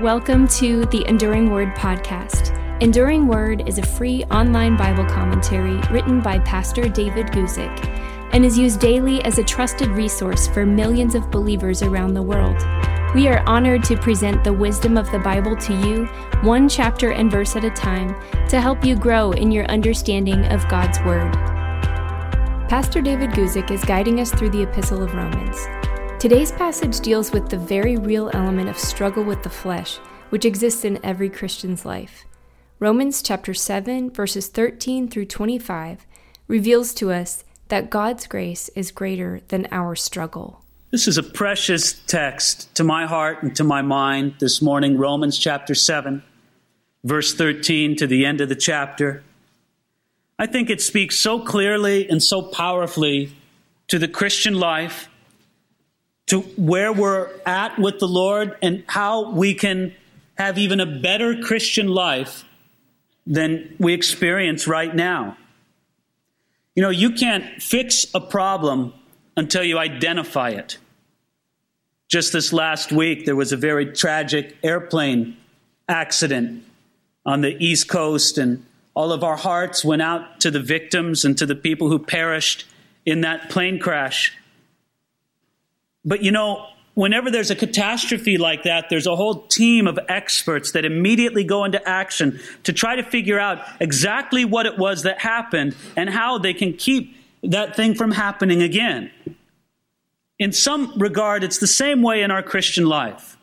Welcome to the Enduring Word podcast. Enduring Word is a free online Bible commentary written by Pastor David Guzik and is used daily as a trusted resource for millions of believers around the world. We are honored to present the wisdom of the Bible to you, one chapter and verse at a time, to help you grow in your understanding of God's Word. Pastor David Guzik is guiding us through the Epistle of Romans. Today's passage deals with the very real element of struggle with the flesh, which exists in every Christian's life. Romans chapter 7, verses 13 through 25, reveals to us that God's grace is greater than our struggle. This is a precious text to my heart and to my mind this morning, Romans chapter 7, verse 13 to the end of the chapter. I think it speaks so clearly and so powerfully to the Christian life, to where we're at with the Lord and how we can have even a better Christian life than we experience right now. You know, you can't fix a problem until you identify it. Just this last week, there was a very tragic airplane accident on the East Coast, and all of our hearts went out to the victims and to the people who perished in that plane crash. But you know, whenever there's a catastrophe like that, there's a whole team of experts that immediately go into action to try to figure out exactly what it was that happened and how they can keep that thing from happening again. In some regard, it's the same way in our Christian life.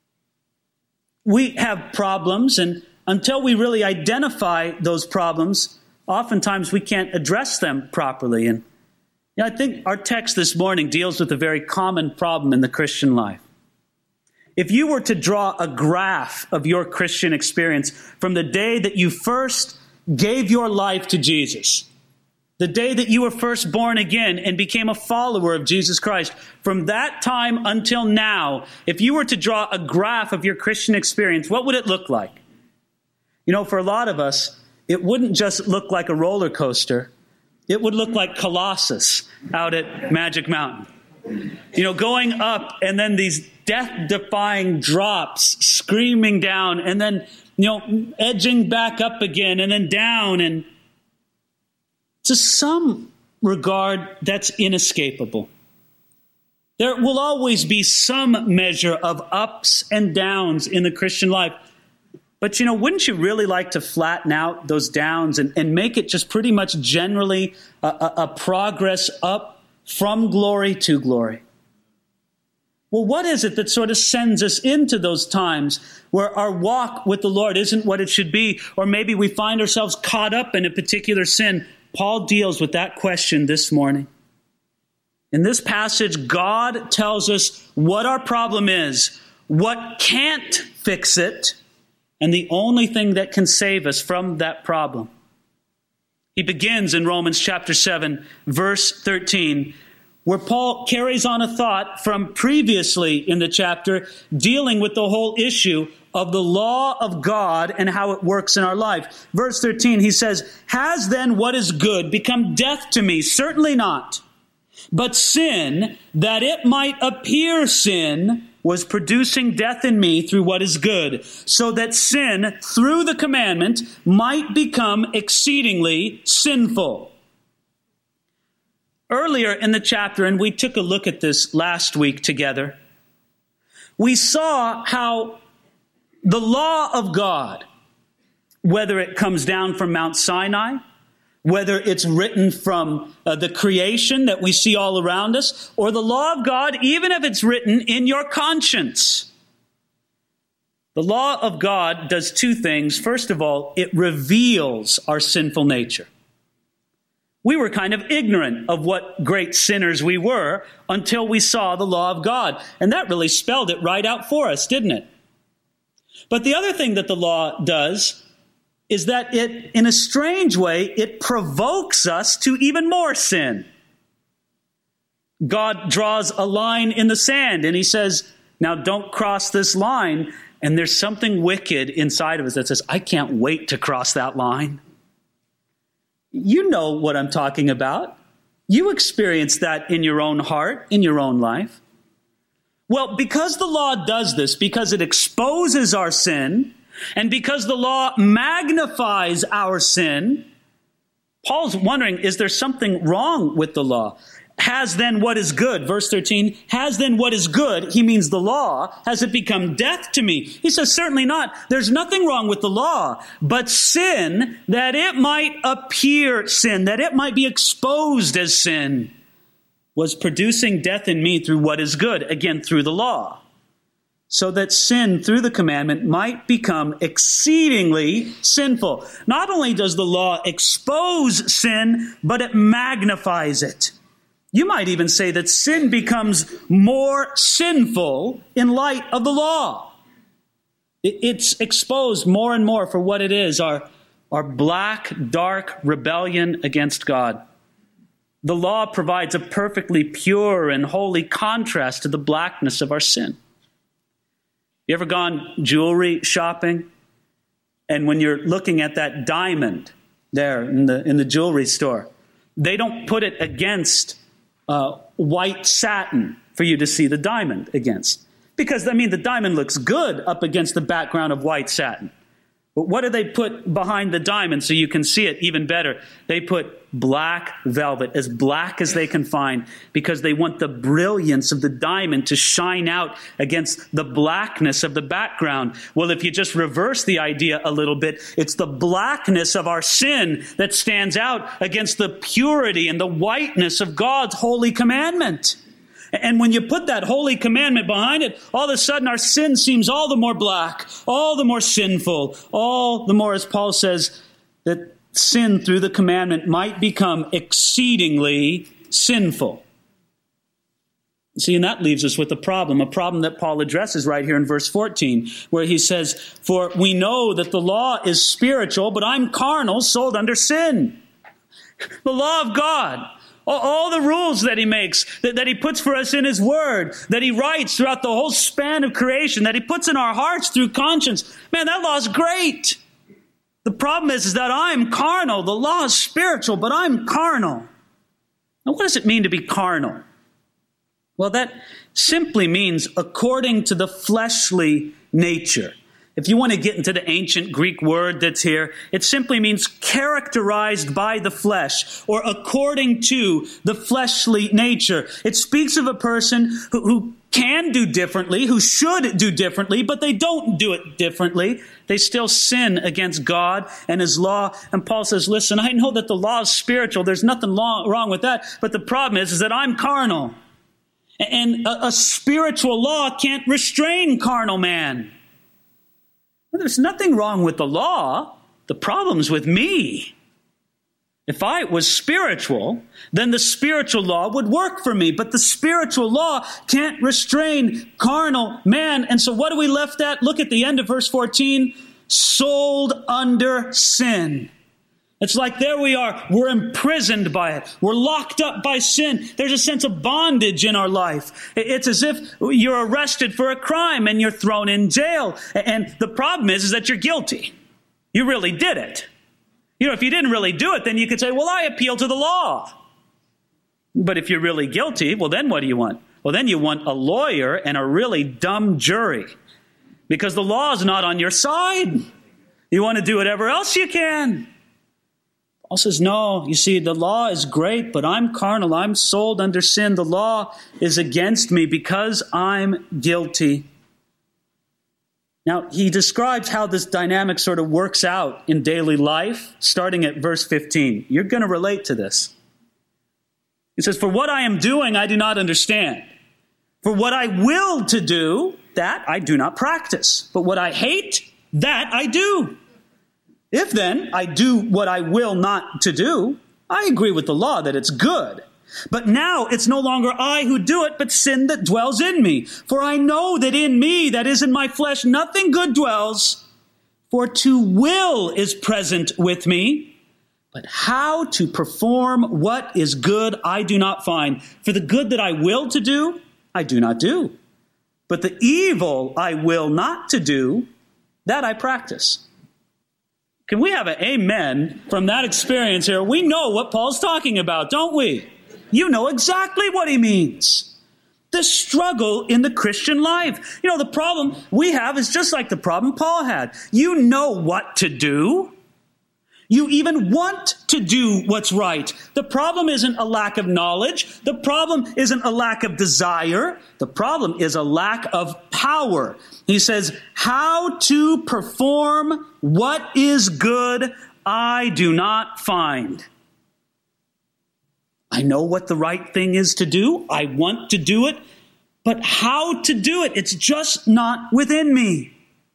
We have problems, and until we really identify those problems, oftentimes we can't address them properly. And I think our text this morning deals with a very common problem in the Christian life. If you were to draw a graph of your Christian experience from the day that you first gave your life to Jesus, the day that you were first born again and became a follower of Jesus Christ, from that time until now, if you were to draw a graph of your Christian experience, what would it look like? You know, for a lot of us, it wouldn't just look like a roller coaster. It would look like Colossus out at Magic Mountain. You know, going up and then these death-defying drops screaming down and then, you know, edging back up again and then down. And to some regard, that's inescapable. There will always be some measure of ups and downs in the Christian life. But, you know, wouldn't you really like to flatten out those downs and make it just pretty much generally a progress up from glory to glory? Well, what is it that sort of sends us into those times where our walk with the Lord isn't what it should be, or maybe we find ourselves caught up in a particular sin? Paul deals with that question this morning. In this passage, God tells us what our problem is, what can't fix it, and the only thing that can save us from that problem. He begins in Romans chapter 7, verse 13, where Paul carries on a thought from previously in the chapter dealing with the whole issue of the law of God and how it works in our life. Verse 13, he says, "Has then what is good become death to me? Certainly not. But sin, that it might appear sin, was producing death in me through what is good, so that sin, through the commandment, might become exceedingly sinful." Earlier in the chapter, and we took a look at this last week together, we saw how the law of God, whether it comes down from Mount Sinai, whether it's written from the creation that we see all around us, or the law of God, even if it's written in your conscience. The law of God does two things. First of all, it reveals our sinful nature. We were kind of ignorant of what great sinners we were until we saw the law of God. And that really spelled it right out for us, didn't it? But the other thing that the law does is that it, in a strange way, it provokes us to even more sin. God draws a line in the sand and he says, now don't cross this line. And there's something wicked inside of us that says, I can't wait to cross that line. You know what I'm talking about. You experience that in your own heart, in your own life. Well, because the law does this, because it exposes our sin, and because the law magnifies our sin, Paul's wondering, is there something wrong with the law? Has then what is good, verse 13, has then what is good, he means the law, has it become death to me? He says, certainly not. There's nothing wrong with the law, but sin, that it might appear sin, that it might be exposed as sin, was producing death in me through what is good, again, through the law, so that sin through the commandment might become exceedingly sinful. Not only does the law expose sin, but it magnifies it. You might even say that sin becomes more sinful in light of the law. It's exposed more and more for what it is, our black, dark rebellion against God. The law provides a perfectly pure and holy contrast to the blackness of our sin. You ever gone jewelry shopping? And when you're looking at that diamond there in the jewelry store, they don't put it against white satin for you to see the diamond against. Because, the diamond looks good up against the background of white satin. But what do they put behind the diamond so you can see it even better? They put black velvet, as black as they can find, because they want the brilliance of the diamond to shine out against the blackness of the background. Well, if you just reverse the idea a little bit, it's the blackness of our sin that stands out against the purity and the whiteness of God's holy commandment. And when you put that holy commandment behind it, all of a sudden our sin seems all the more black, all the more sinful, all the more, as Paul says, that sin through the commandment might become exceedingly sinful. See, and that leaves us with a problem that Paul addresses right here in verse 14, where he says, "For we know that the law is spiritual, but I'm carnal, sold under sin." The law of God, all the rules that he makes, that he puts for us in his word, that he writes throughout the whole span of creation, that he puts in our hearts through conscience. Man, that law is great. The problem is that I'm carnal. The law is spiritual, but I'm carnal. Now, what does it mean to be carnal? Well, that simply means according to the fleshly nature. If you want to get into the ancient Greek word that's here, it simply means characterized by the flesh, or according to the fleshly nature. It speaks of a person who can do differently, who should do differently, but they don't do it differently. They still sin against God and his law. And Paul says, listen, I know that the law is spiritual. There's nothing wrong with that. But the problem is that I'm carnal. And a spiritual law can't restrain carnal man. There's nothing wrong with the law. The problem's with me. If I was spiritual, then the spiritual law would work for me. But the spiritual law can't restrain carnal man. And so what are we left at? Look at the end of verse 14. Sold under sin. It's like there we are. We're imprisoned by it. We're locked up by sin. There's a sense of bondage in our life. It's as if you're arrested for a crime and you're thrown in jail. And the problem is that you're guilty. You really did it. If you didn't really do it, then you could say, well, I appeal to the law. But if you're really guilty, well, then what do you want? Well, then you want a lawyer and a really dumb jury. Because the law is not on your side. You want to do whatever else you can. Paul says, no, you see, the law is great, but I'm carnal. I'm sold under sin. The law is against me because I'm guilty. Now, he describes how this dynamic sort of works out in daily life, starting at verse 15. You're going to relate to this. He says, for what I am doing, I do not understand. For what I will to do, that I do not practice. But what I hate, that I do. If then I do what I will not to do, I agree with the law that it's good. But now it's no longer I who do it, but sin that dwells in me. For I know that in me, that is in my flesh, nothing good dwells. For to will is present with me, but how to perform what is good I do not find. For the good that I will to do, I do not do. But the evil I will not to do, that I practice. Can we have an amen from that experience here? We know what Paul's talking about, don't we? You know exactly what he means. the struggle in the Christian life. The problem we have is just like the problem Paul had. You know what to do. You even want to do what's right. The problem isn't a lack of knowledge. The problem isn't a lack of desire. The problem is a lack of power. He says, how to perform what is good, I do not find. I know what the right thing is to do. I want to do it. But how to do it, it's just not within me.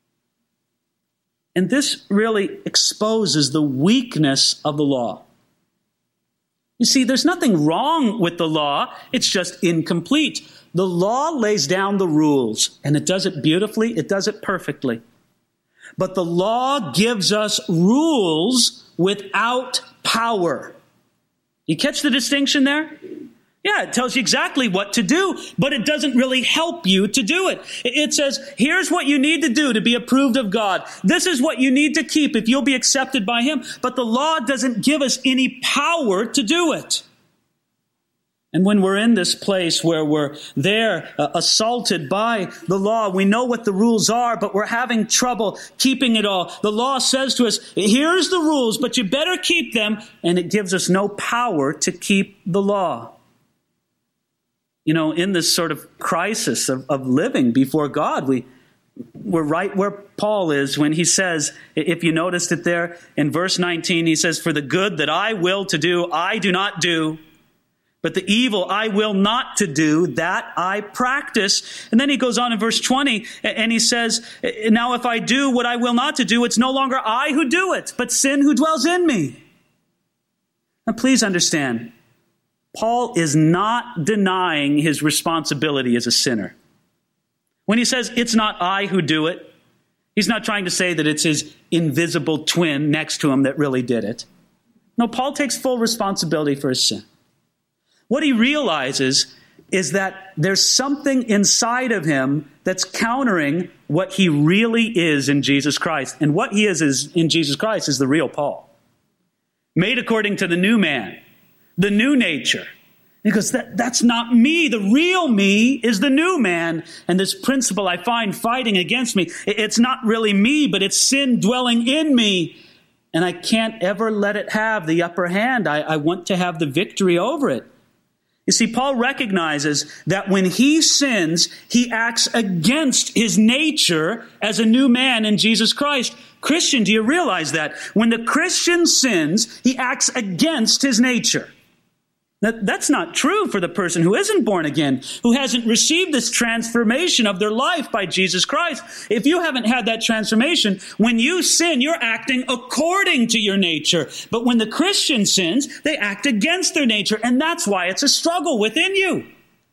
And this really exposes the weakness of the law. You see, there's nothing wrong with the law. It's just incomplete. The law lays down the rules, and it does it beautifully. It does it perfectly. But the law gives us rules without power. You catch the distinction there? Yeah, it tells you exactly what to do, but it doesn't really help you to do it. It says, here's what you need to do to be approved of God. This is what you need to keep if you'll be accepted by Him. But the law doesn't give us any power to do it. And when we're in this place where we're there assaulted by the law, we know what the rules are, but we're having trouble keeping it all. The law says to us, here's the rules, but you better keep them. And it gives us no power to keep the law. In this sort of crisis of living before God, we're right where Paul is when he says, if you noticed it there in verse 19, he says, for the good that I will to do, I do not do. But the evil I will not to do, that I practice. And then he goes on in verse 20, and he says, now if I do what I will not to do, it's no longer I who do it, but sin who dwells in me. Now please understand, Paul is not denying his responsibility as a sinner. When he says, it's not I who do it, he's not trying to say that it's his invisible twin next to him that really did it. No, Paul takes full responsibility for his sin. What he realizes is that there's something inside of him that's countering what he really is in Jesus Christ. And what he is in Jesus Christ is the real Paul. Made according to the new man. The new nature. Because that's not me. The real me is the new man. And this principle I find fighting against me, it's not really me, but it's sin dwelling in me. And I can't ever let it have the upper hand. I want to have the victory over it. You see, Paul recognizes that when he sins, he acts against his nature as a new man in Jesus Christ. Christian, do you realize that? When the Christian sins, he acts against his nature. That's not true for the person who isn't born again, who hasn't received this transformation of their life by Jesus Christ. If you haven't had that transformation, when you sin, you're acting according to your nature. But when the Christian sins, they act against their nature, and that's why it's a struggle within you.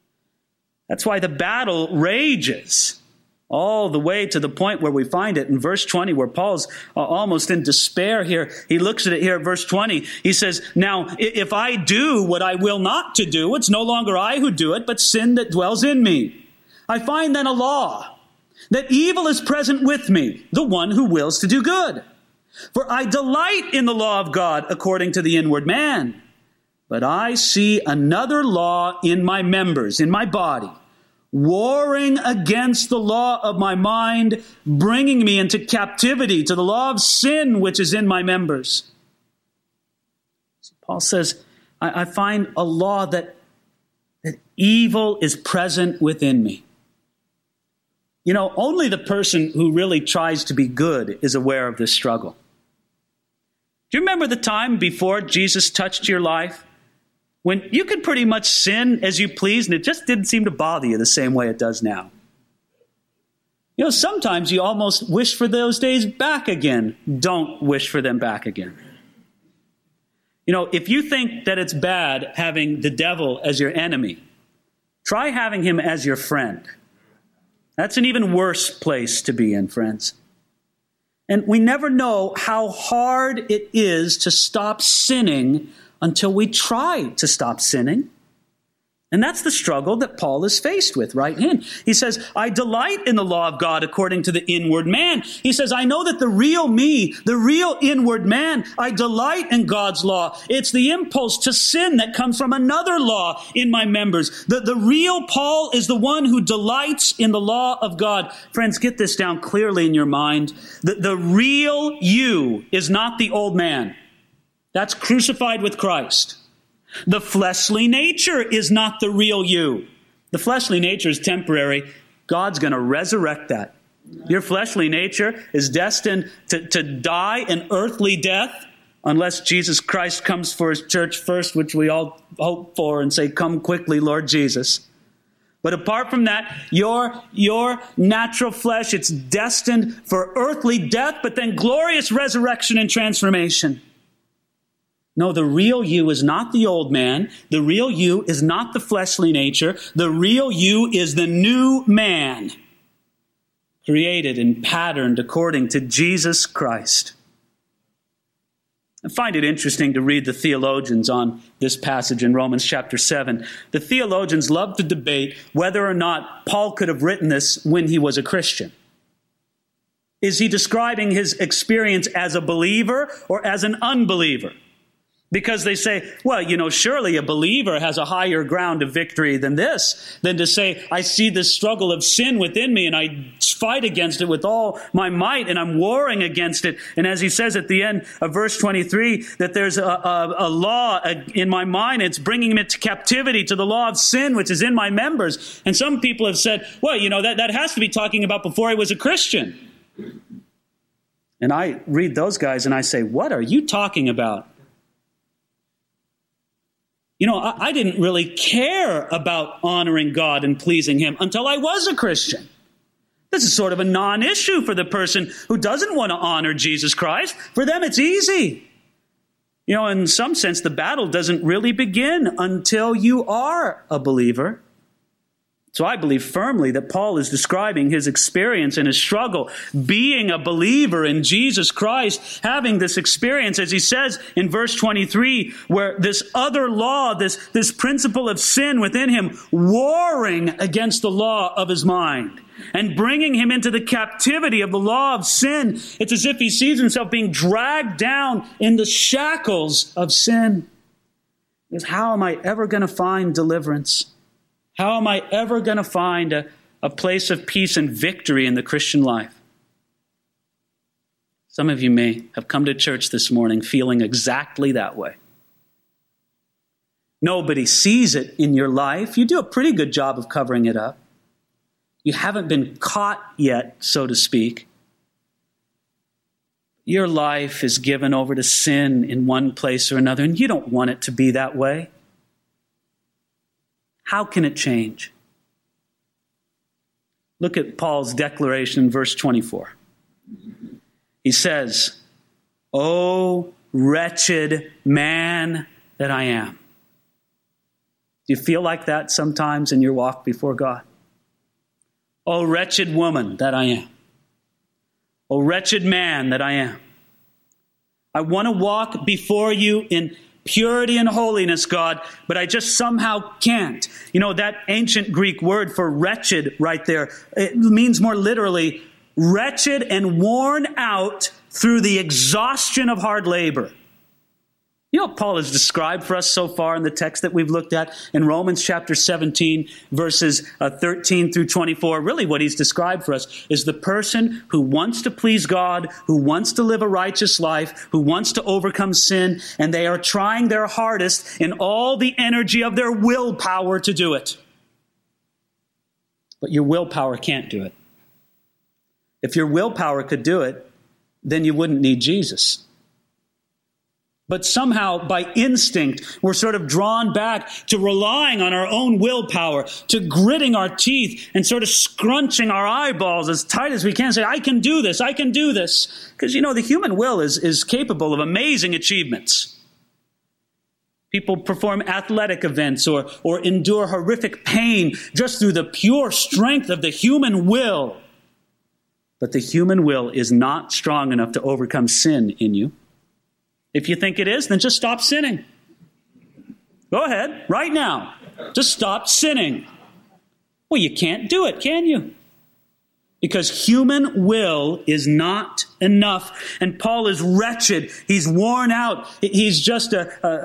That's why the battle rages all the way to the point where we find it in verse 20, where Paul's almost in despair here. He looks at it here, verse 20. He says, now, if I do what I will not to do, it's no longer I who do it, but sin that dwells in me. I find then a law, that evil is present with me, the one who wills to do good. For I delight in the law of God according to the inward man. But I see another law in my members, in my body, warring against the law of my mind, bringing me into captivity to the law of sin which is in my members. Paul says, I find a law that evil is present within me. Only the person who really tries to be good is aware of this struggle. Do you remember the time before Jesus touched your life? When you could pretty much sin as you please, and it just didn't seem to bother you the same way it does now. Sometimes you almost wish for those days back again. Don't wish for them back again. If you think that it's bad having the devil as your enemy, try having him as your friend. That's an even worse place to be in, friends. And we never know how hard it is to stop sinning until we try to stop sinning. And that's the struggle that Paul is faced with right in. He says, I delight in the law of God according to the inward man. He says, I know that the real me, the real inward man, I delight in God's law. It's the impulse to sin that comes from another law in my members. The real Paul is the one who delights in the law of God. Friends, get this down clearly in your mind. The real you is not the old man. That's crucified with Christ. The fleshly nature is not the real you. The fleshly nature is temporary. God's going to resurrect that. Your fleshly nature is destined to die an earthly death unless Jesus Christ comes for his church first, which we all hope for and say, come quickly, Lord Jesus. But apart from that, your natural flesh, it's destined for earthly death, but then glorious resurrection and transformation. No, the real you is not the old man. The real you is not the fleshly nature. The real you is the new man, created and patterned according to Jesus Christ. I find it interesting to read the theologians on this passage in Romans chapter 7. The theologians love to debate whether or not Paul could have written this when he was a Christian. Is he describing his experience as a believer or as an unbeliever? Because they say, well, surely a believer has a higher ground of victory than this, than to say, I see this struggle of sin within me and I fight against it with all my might and I'm warring against it. And as he says at the end of verse 23, that there's a law in my mind, it's bringing me to captivity to the law of sin, which is in my members. And some people have said, well, that has to be talking about before I was a Christian. And I read those guys and I say, what are you talking about? I didn't really care about honoring God and pleasing him until I was a Christian. This is sort of a non-issue for the person who doesn't want to honor Jesus Christ. For them, it's easy. In some sense, the battle doesn't really begin until you are a believer. So I believe firmly that Paul is describing his experience and his struggle, being a believer in Jesus Christ, having this experience, as he says in verse 23, where this other law, this principle of sin within him, warring against the law of his mind and bringing him into the captivity of the law of sin. It's as if he sees himself being dragged down in the shackles of sin. Because how am I ever going to find deliverance? How am I ever going to find a place of peace and victory in the Christian life? Some of you may have come to church this morning feeling exactly that way. Nobody sees it in your life. You do a pretty good job of covering it up. You haven't been caught yet, so to speak. Your life is given over to sin in one place or another, and you don't want it to be that way. How can it change? Look at Paul's declaration in verse 24. He says, "O wretched man that I am." Do you feel like that sometimes in your walk before God? "O wretched woman that I am. O wretched man that I am. I want to walk before you in purity and holiness, God, but I just somehow can't." That ancient Greek word for wretched right there, it means more literally, wretched and worn out through the exhaustion of hard labor. What Paul has described for us so far in the text that we've looked at in Romans chapter 17, verses 13 through 24. Really what he's described for us is the person who wants to please God, who wants to live a righteous life, who wants to overcome sin, and they are trying their hardest in all the energy of their willpower to do it. But your willpower can't do it. If your willpower could do it, then you wouldn't need Jesus. But somehow, by instinct, we're sort of drawn back to relying on our own willpower, to gritting our teeth and sort of scrunching our eyeballs as tight as we can, say, I can do this, I can do this. Because, the human will is capable of amazing achievements. People perform athletic events or endure horrific pain just through the pure strength of the human will. But the human will is not strong enough to overcome sin in you. If you think it is, then just stop sinning. Go ahead, right now. Just stop sinning. Well, you can't do it, can you? Because human will is not enough. And Paul is wretched. He's worn out. He's just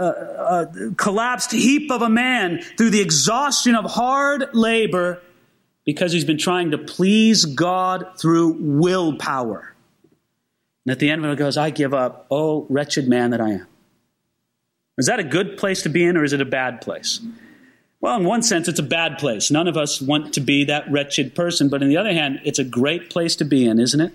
a collapsed heap of a man through the exhaustion of hard labor because he's been trying to please God through willpower. And at the end of it, he goes, I give up. Oh, wretched man that I am. Is that a good place to be in, or is it a bad place? Well, in one sense, it's a bad place. None of us want to be that wretched person. But on the other hand, it's a great place to be in, isn't it?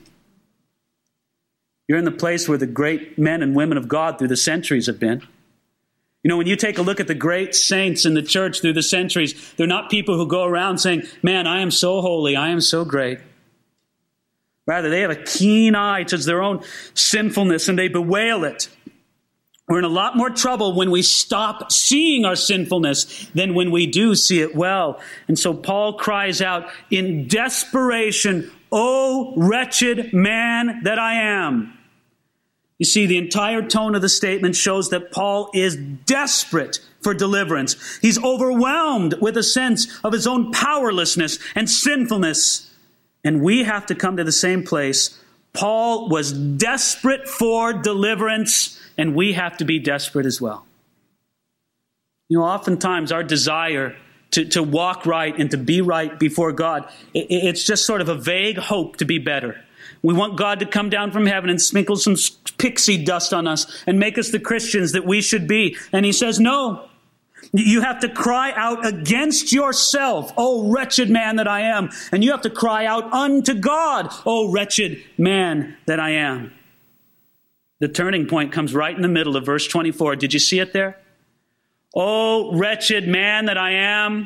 You're in the place where the great men and women of God through the centuries have been. You know, when you take a look at the great saints in the church through the centuries, they're not people who go around saying, man, I am so holy, I am so great. Rather, they have a keen eye towards their own sinfulness and they bewail it. We're in a lot more trouble when we stop seeing our sinfulness than when we do see it well. And so Paul cries out in desperation, "O wretched man that I am." You see, the entire tone of the statement shows that Paul is desperate for deliverance. He's overwhelmed with a sense of his own powerlessness and sinfulness. And we have to come to the same place. Paul was desperate for deliverance, and we have to be desperate as well. You know, oftentimes our desire to walk right and to be right before God, it's just sort of a vague hope to be better. We want God to come down from heaven and sprinkle some pixie dust on us and make us the Christians that we should be. And he says, no. You have to cry out against yourself, "O wretched man that I am." And you have to cry out unto God, "O wretched man that I am." The turning point comes right in the middle of verse 24. Did you see it there? "O wretched man that I am,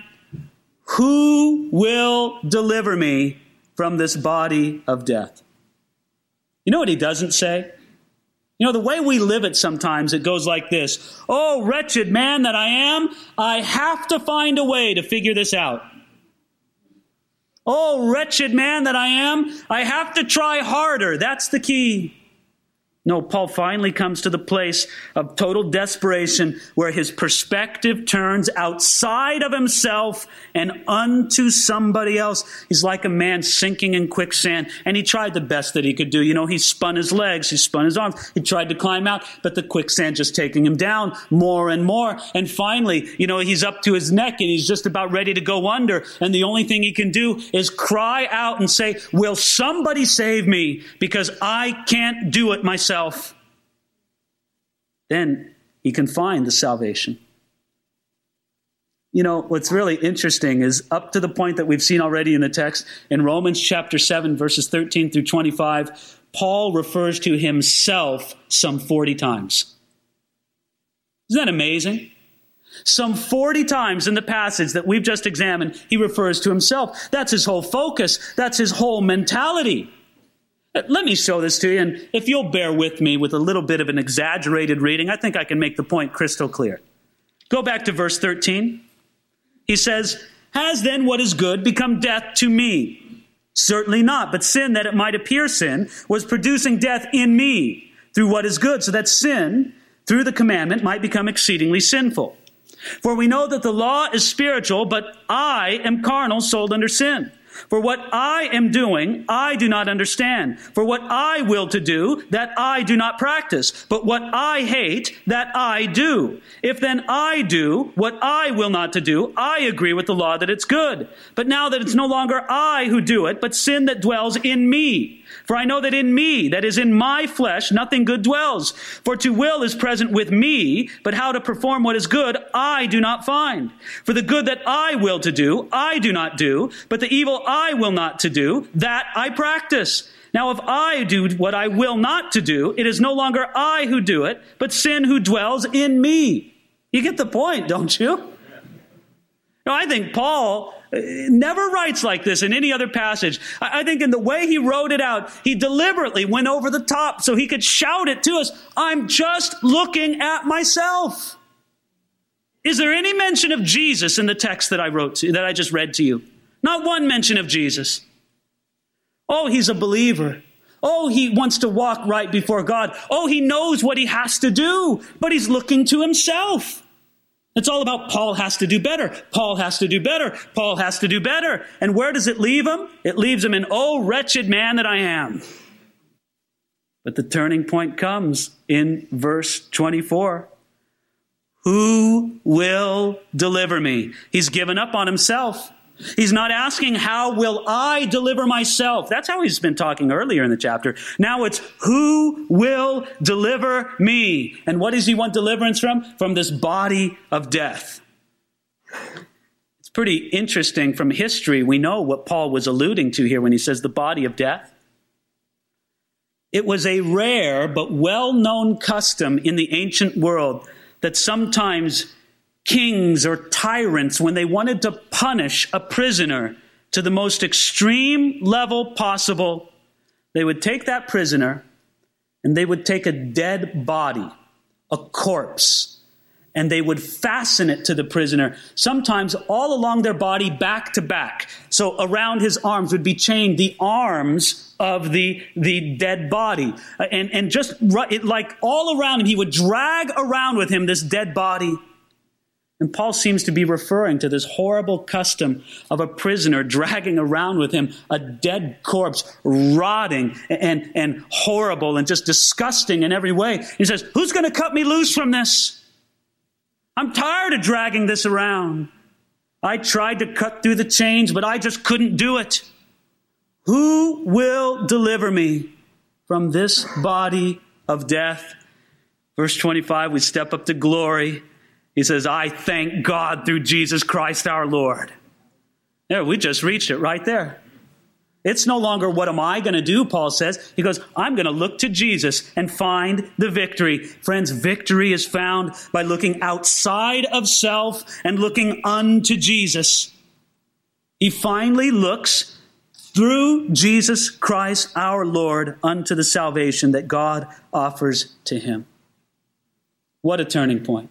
who will deliver me from this body of death?" You know what he doesn't say? You know, the way we live it sometimes, it goes like this. "Oh, wretched man that I am, I have to find a way to figure this out. Oh, wretched man that I am, I have to try harder. That's the key." No, Paul finally comes to the place of total desperation where his perspective turns outside of himself and unto somebody else. He's like a man sinking in quicksand, and he tried the best that he could do. You know, he spun his legs, he spun his arms, he tried to climb out, but the quicksand just taking him down more and more. And finally, you know, he's up to his neck and he's just about ready to go under. And the only thing he can do is cry out and say, "Will somebody save me? Because I can't do it myself." Then he can find the salvation. You know, what's really interesting is up to the point that we've seen already in the text, in Romans chapter 7, verses 13 through 25, Paul refers to himself some 40 times. Isn't that amazing? Some 40 times in the passage that we've just examined, he refers to himself. That's his whole focus. That's his whole mentality. Let me show this to you, and if you'll bear with me with a little bit of an exaggerated reading, I think I can make the point crystal clear. Go back to verse 13. He says, "Has then what is good become death to me? Certainly not, but sin, that it might appear sin, was producing death in me through what is good, so that sin, through the commandment, might become exceedingly sinful. For we know that the law is spiritual, but I am carnal, sold under sin. For what I am doing, I do not understand. For what I will to do, that I do not practice. But what I hate, that I do. If then I do what I will not to do, I agree with the law that it's good. But now that it's no longer I who do it, but sin that dwells in me. For I know that in me, that is in my flesh, nothing good dwells. For to will is present with me, but how to perform what is good, I do not find. For the good that I will to do, I do not do, but the evil I will not to do, that I practice. Now if I do what I will not to do, it is no longer I who do it, but sin who dwells in me." You get the point, don't you? No, I think Paul never writes like this in any other passage. I think in the way he wrote it out, he deliberately went over the top so he could shout it to us. I'm just looking at myself. Is there any mention of Jesus in the text that I just read to you? Not one mention of Jesus. Oh, he's a believer. Oh, he wants to walk right before God. Oh, he knows what he has to do, but he's looking to himself. It's all about Paul has to do better. Paul has to do better. Paul has to do better. And where does it leave him? It leaves him in, oh, wretched man that I am. But the turning point comes in verse 24. Who will deliver me? He's given up on himself. He's not asking, how will I deliver myself? That's how he's been talking earlier in the chapter. Now it's, who will deliver me? And what does he want deliverance from? From this body of death. It's pretty interesting from history. We know what Paul was alluding to here when he says the body of death. It was a rare but well-known custom in the ancient world that sometimes kings or tyrants, when they wanted to punish a prisoner to the most extreme level possible, they would take that prisoner and they would take a dead body, a corpse, and they would fasten it to the prisoner, sometimes all along their body, back to back. So around his arms would be chained the arms of the dead body. And just like all around him, he would drag around with him this dead body. And Paul seems to be referring to this horrible custom of a prisoner dragging around with him a dead corpse, rotting and horrible and just disgusting in every way. He says, who's going to cut me loose from this? I'm tired of dragging this around. I tried to cut through the chains, but I just couldn't do it. Who will deliver me from this body of death? Verse 25, we step up to glory. He says, I thank God through Jesus Christ our Lord. There, we just reached it right there. It's no longer what am I going to do, Paul says. He goes, I'm going to look to Jesus and find the victory. Friends, victory is found by looking outside of self and looking unto Jesus. He finally looks through Jesus Christ our Lord unto the salvation that God offers to him. What a turning point.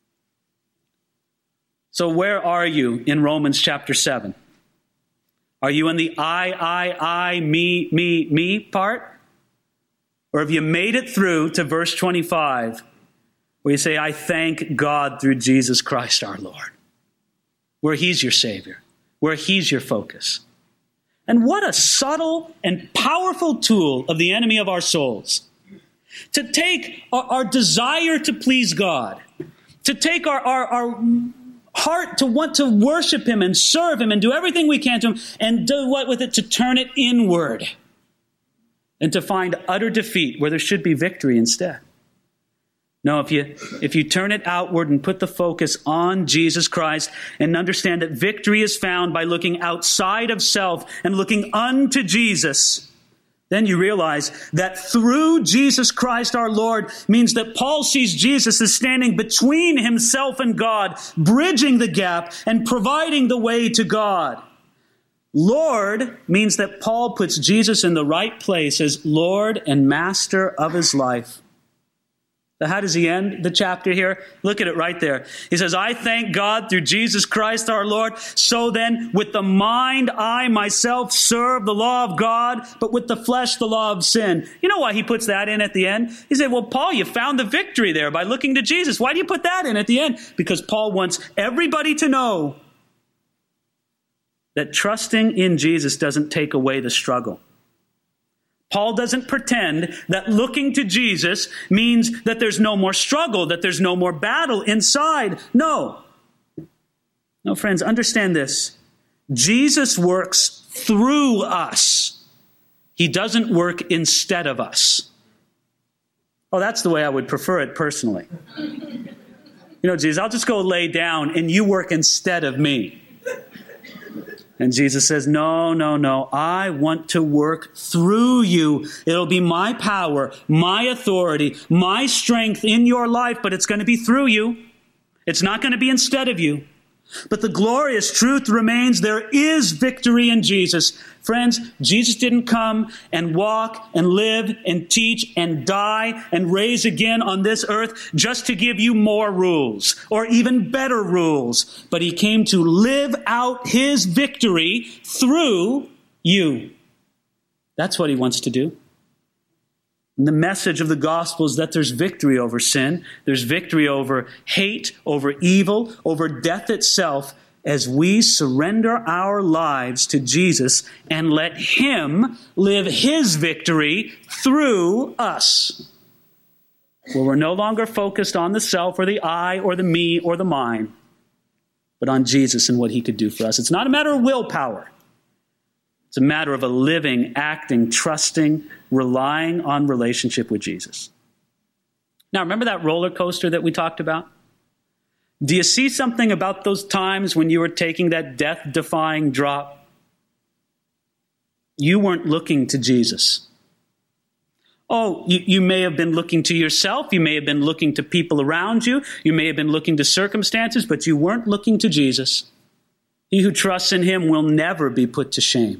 So where are you in Romans chapter 7? Are you in the I, me part? Or have you made it through to verse 25 where you say, I thank God through Jesus Christ our Lord, where he's your Savior, where he's your focus? And what a subtle and powerful tool of the enemy of our souls. To take our desire to please God, to take our heart to want to worship him and serve him and do everything we can to him, and do what with it? To turn it inward and to find utter defeat where there should be victory instead. No, if you turn it outward and put the focus on Jesus Christ and understand that victory is found by looking outside of self and looking unto Jesus, then you realize that through Jesus Christ our Lord means that Paul sees Jesus as standing between himself and God, bridging the gap and providing the way to God. Lord means that Paul puts Jesus in the right place as Lord and Master of his life. So how does he end the chapter here? Look at it right there. He says, I thank God through Jesus Christ our Lord. So then, with the mind, I myself serve the law of God, but with the flesh, the law of sin. You know why he puts that in at the end? He said, well, Paul, you found the victory there by looking to Jesus. Why do you put that in at the end? Because Paul wants everybody to know that trusting in Jesus doesn't take away the struggle. Paul doesn't pretend that looking to Jesus means that there's no more struggle, that there's no more battle inside. No. No, friends, understand this. Jesus works through us. He doesn't work instead of us. Oh, that's the way I would prefer it personally. You know, Jesus, I'll just go lay down and you work instead of me. And Jesus says, no. I want to work through you. It'll be my power, my authority, my strength in your life, but it's going to be through you. It's not going to be instead of you. But the glorious truth remains, there is victory in Jesus. Friends, Jesus didn't come and walk and live and teach and die and raise again on this earth just to give you more rules or even better rules. But he came to live out his victory through you. That's what he wants to do. And the message of the gospel is that there's victory over sin. There's victory over hate, over evil, over death itself, as we surrender our lives to Jesus and let Him live His victory through us. Where we're no longer focused on the self or the I or the me or the mine, but on Jesus and what He could do for us. It's not a matter of willpower. It's a matter of a living, acting, trusting, relying on relationship with Jesus. Now, remember that roller coaster that we talked about? Do you see something about those times when you were taking that death-defying drop? You weren't looking to Jesus. Oh, you may have been looking to yourself. You may have been looking to people around you. You may have been looking to circumstances, but you weren't looking to Jesus. He who trusts in Him will never be put to shame.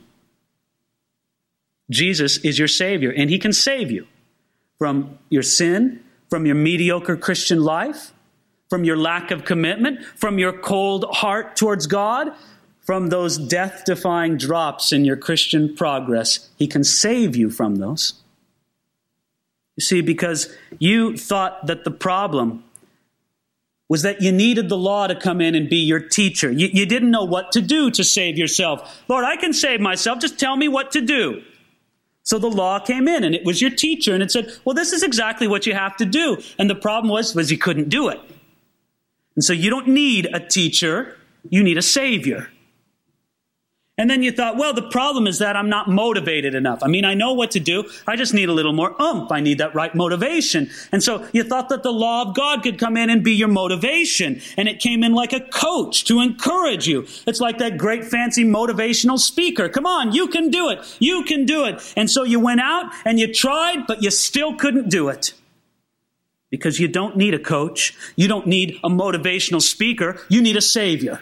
Jesus is your Savior, and He can save you from your sin, from your mediocre Christian life, from your lack of commitment, from your cold heart towards God, from those death-defying drops in your Christian progress. He can save you from those. You see, because you thought that the problem was that you needed the law to come in and be your teacher. You didn't know what to do to save yourself. Lord, I can save myself. Just tell me what to do. So the law came in, and it was your teacher, and it said, well, this is exactly what you have to do. And the problem was you couldn't do it. And so you don't need a teacher, you need a Savior. And then you thought, well, the problem is that I'm not motivated enough. I mean, I know what to do. I just need a little more oomph. I need that right motivation. And so you thought that the law of God could come in and be your motivation. And it came in like a coach to encourage you. It's like that great fancy motivational speaker. Come on, you can do it. You can do it. And so you went out and you tried, but you still couldn't do it. Because you don't need a coach. You don't need a motivational speaker. You need a Savior.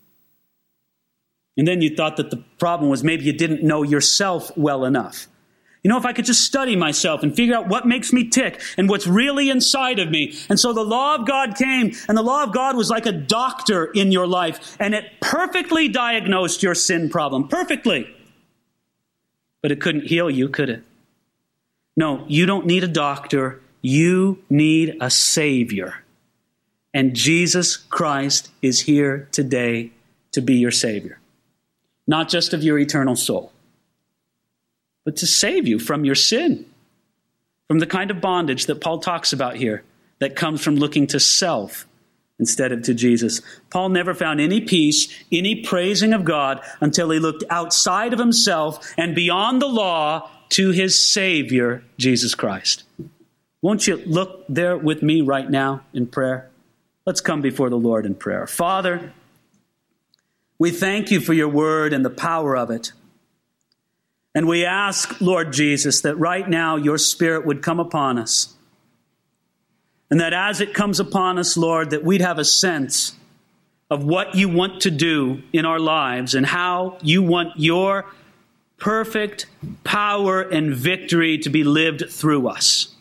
And then you thought that the problem was maybe you didn't know yourself well enough. You know, if I could just study myself and figure out what makes me tick and what's really inside of me. And so the law of God came, and the law of God was like a doctor in your life, and it perfectly diagnosed your sin problem. Perfectly. But it couldn't heal you, could it? No, you don't need a doctor. You need a Savior. And Jesus Christ is here today to be your Savior. Not just of your eternal soul, but to save you from your sin, from the kind of bondage that Paul talks about here that comes from looking to self instead of to Jesus. Paul never found any peace, any praising of God until he looked outside of himself and beyond the law to his Savior, Jesus Christ. Won't you look there with me right now in prayer? Let's come before the Lord in prayer. Father, we thank you for your word and the power of it. And we ask, Lord Jesus, that right now your Spirit would come upon us. And that as it comes upon us, Lord, that we'd have a sense of what you want to do in our lives and how you want your perfect power and victory to be lived through us.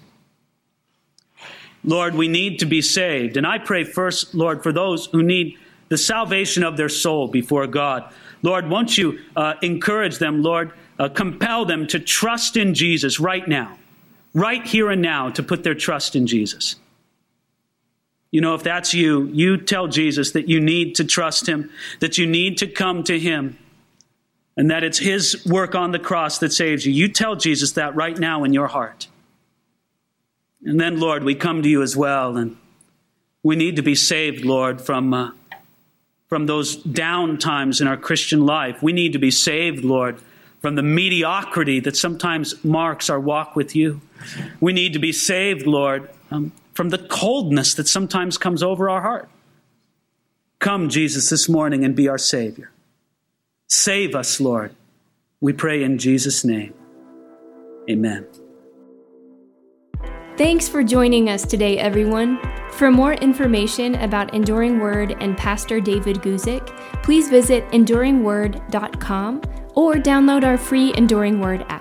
Lord, we need to be saved. And I pray first, Lord, for those who need the salvation of their soul before God. Lord, won't you encourage them, Lord, compel them to trust in Jesus right now, right here and now, to put their trust in Jesus. You know, if that's you, you tell Jesus that you need to trust him, that you need to come to him, and that it's his work on the cross that saves you. You tell Jesus that right now in your heart. And then, Lord, we come to you as well, and we need to be saved, Lord, from those down times in our Christian life. We need to be saved, Lord, from the mediocrity that sometimes marks our walk with you. We need to be saved, Lord, from the coldness that sometimes comes over our heart. Come, Jesus, this morning and be our Savior. Save us, Lord. We pray in Jesus' name. Amen. Thanks for joining us today, everyone. For more information about Enduring Word and Pastor David Guzik, please visit enduringword.com or download our free Enduring Word app.